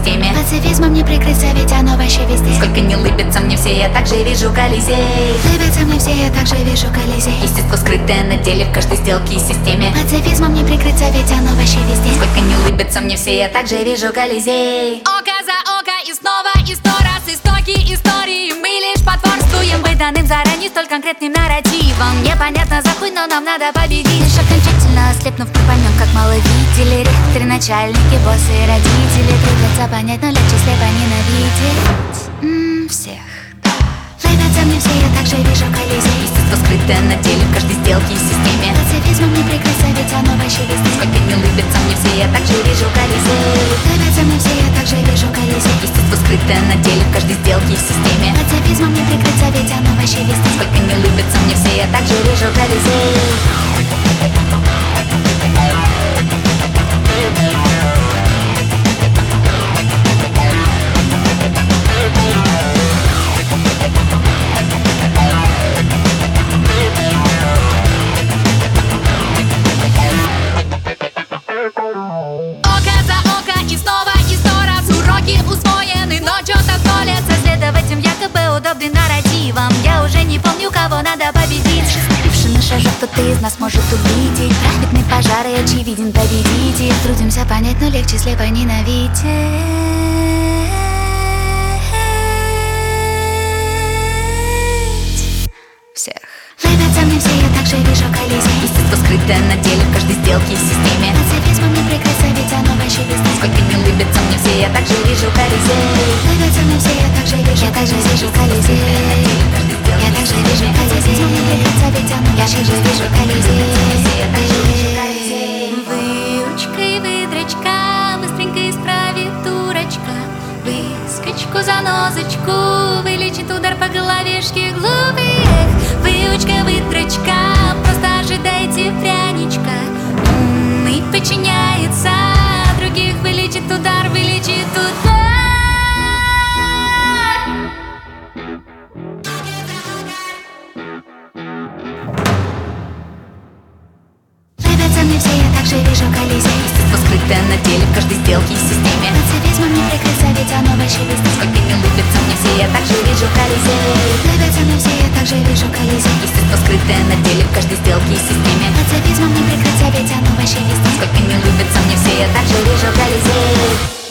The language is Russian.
системе. Пацифизмом не прикрыться, ведь оно вообще везде. Сколько не улыбятся мне все, я также вижу Колизей. Улыбятся мне все, я также вижу Колизей. Естество скрытое на деле в каждой сделке и системе. Пацифизмом не прикрыться, ведь оно вообще везде. Сколько не улыбятся мне все, я также вижу Колизей. Око за око и снова и сто раз истоки истории. Мы лишь потворствуем быть данным заранее столь конкретным нарративом. Непонятно за хуй, но нам надо победить. Лишь окончательно ослепнув, мы поймем, как мало видели. Ректоры, начальники, боссы и родители. Трудятся понять, но легче слепо ненавидеть всех. Улыбятся мне все, я также вижу Колизей. Естество скрытое на деле в каждой сделке и системе. Пацифизмом не прикрыться, ведь оно вообще везде. Сколько не улыбятся мне все, я также вижу Колизей. Улыбятся мне все, я также вижу Колизей. Естество скрытое на деле в каждой сделке и системе. Пацифизмом не прикрыться, ведь оно вообще везде. Сколько не улыбятся мне все, я также вижу Колизей. Око за око и снова и сто раз. Уроки усвоены, но что-то колется. Следовать им якобы удобным нарративам. Я уже не помню, кого надо победить. Ступивший на шажок, кто-то из нас может увидеть. Праведный пожар и очевиден победитель. Трудимся понять, но легче слепо ненавидеть Всех. Улыбятся мне все, я также вижу Колизей. Естество скрытое на деле в каждой сделке и системе. Пацифизмом не прикрыться, ведь оно вообще везде. Сколько не улыбятся мне все, я также вижу Колизей. Улыбятся мне все, я также вижу Колизей. Я также вижу Колизей. Пацифизмом не прикрыться, ведь оно вообще вижу Колизей. Выучка и выдрочка быстренько исправит дурачка. Выскочку, занозочку вылечит удар по головешке глупых. Выучка, выдрочка, просто ожидайте пряничка. Умный подчиняется, других вылечит удар, вылечит удар. Улыбятся мне все, я также вижу Колизей. Естество скрытое на деле в каждой сделке и системе. Пацифизмом не прикрыться, ведь оно вообще везде. Сколько не улыбятся мне все, я также вижу Колизей. Улыбятся мне все, я также вижу Колизей. Естество скрытое на деле в каждой сделке и системе. Пацифизмом не прикрыться, ведь оно вообще везде. Сколько не улыбятся мне все, я также вижу Колизей.